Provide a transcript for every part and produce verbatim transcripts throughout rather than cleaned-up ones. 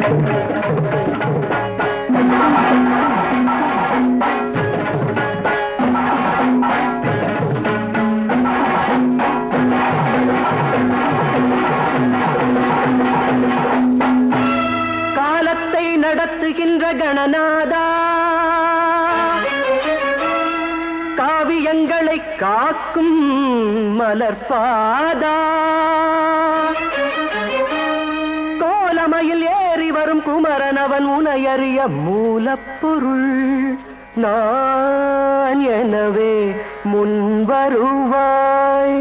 காலத்தை நடத்துகின்ற கணநாதா, காவியங்களை காக்கும் மலர்பாதா, கோலமையில் ஏறி வரும் குமரனவன் உனையறிய மூலப்பொருள் நான் எனவே முன்வருவாய்.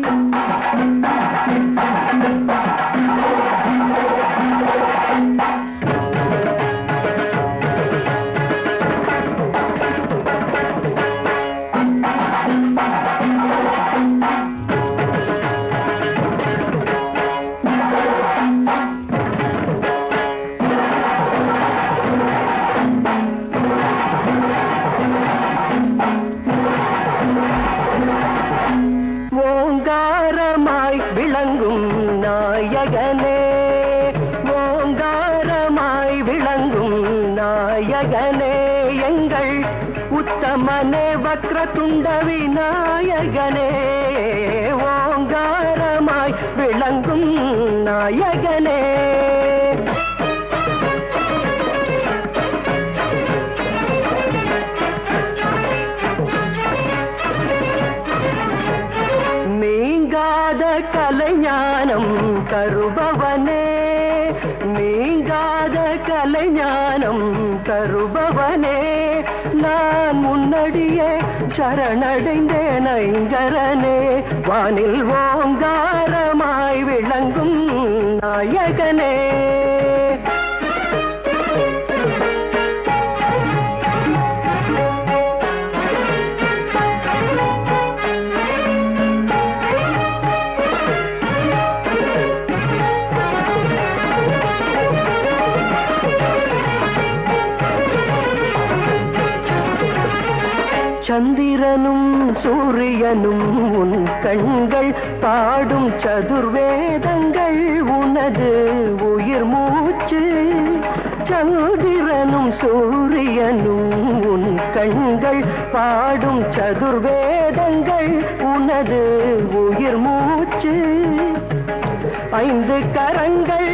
ஓங்காரமாய் விளங்கும் நாயகனே, ஓங்காரமாய் விளங்கும் நாயகனே, எங்கள் உத்தமனே வக்ரதுண்ட விநாயகனே, ஓங்காரமாய் விளங்கும் நாயகனே. நீங்காத கலைஞானம் தருபவனே, நீங்காத கலைஞானம் தருபவனே, நான் முன்னடியே சரணடைந்தேன் ஐங்கரனே, வானில் ஓங்காரமாய் விளங்கும் நாயகனே. சந்திரனும் சூரியனும் உன் கண்கள் பாடும் சதுர்வேதங்கள் உனது உயிர் மூச்சு. சந்திரனும் சூரியனும் உன் கண்கள் பாடும் சதுர்வேதங்கள் உனது உயிர் மூச்சு. ஐந்து கரங்கள்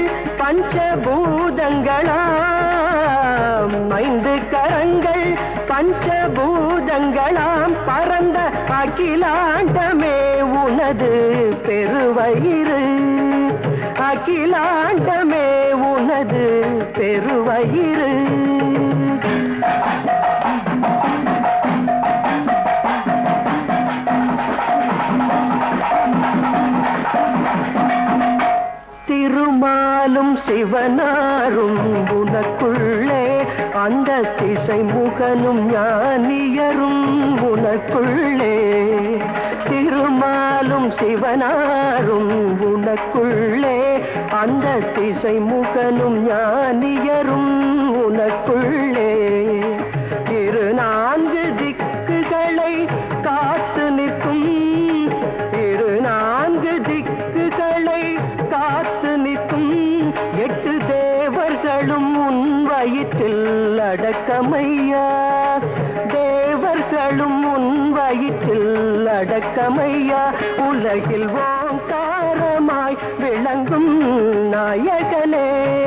பஞ்சபூதங்களாம், ஐந்து கரங்கள் பஞ்சபூதங்களாம், பரந்த அகிலாண்டமே உனது பெருவயிறு, அகிலாண்டமே உனது பெருவயிறு. திருமாலும் சிவனாரும் உனக்குள்ளே, அந்த திசை முகனும் ஞானியரும் உனக்குள்ளே. திருமாலும் சிவனாரும் உனக்குள்ளே, அந்த திசை முகனும் ஞானியரும் உனக்குள்ளே. இரு நான்கு திக்குகளை காத்து நிற்கும், இரு நான்கு திக்குகளை காத்து நிற்கும், எட்டு தேவர்களும் உன் வயிற்றில் அடக்கமையா, தேவர்களும் உன் வயிற்றில் அடக்கமையா. உலகில் ஓங்காரமாய் விளங்கும் நாயகனே.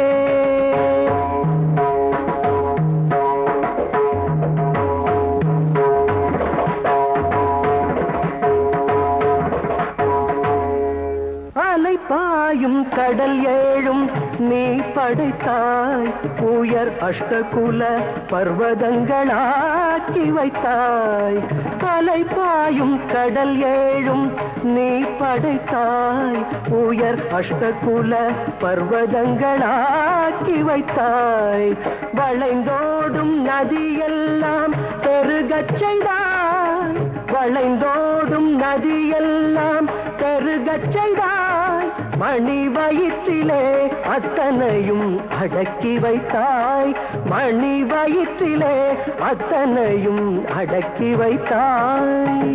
பாயும் கடல் ஏழும் நீ படைத்தாய், உயர் அஷ்டகுல பர்வதங்களாக்கி வைத்தாய். அலை பாயும் கடல் ஏழும் நீ படைத்தாய், உயர் அஷ்டகுல பர்வதங்களாக்கி வைத்தாய். வளைந்தோடும் நதியெல்லாம் பெருகச் செய்தாய், வளைந்தோடும் நதியெல்லாம் பெருகச் செய்தாய். மணி வயிற்றிலே அத்தனையும் அடக்கி வைத்தாய், மணி வயிற்றிலே அத்தனையும் அடக்கி வைத்தாய்.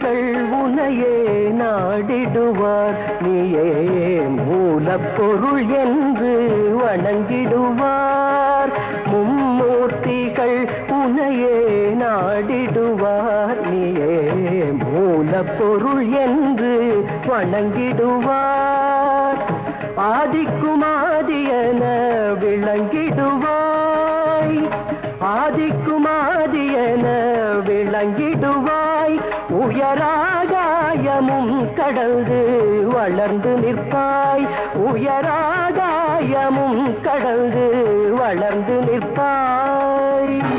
மும்மூர்த்திகள் உனையே நாடிடுவார் நீயே மூலப்பொருள் என்று வணங்கிடுவார் மும்மூர்த்திகள் உனையே நாடிடுவார் நீயே மூலப்பொருள் என்று வணங்கிடுவார் ஆதிக்குமாதியன விளங்கிடுவாய் ஆதிக்குமாதியன விளங்கிடுவாய் உயராகாயமும் கடந்து வளர்ந்து நிற்பாய் உயராகாயமும் கடந்து வளர்ந்து நிற்பாய்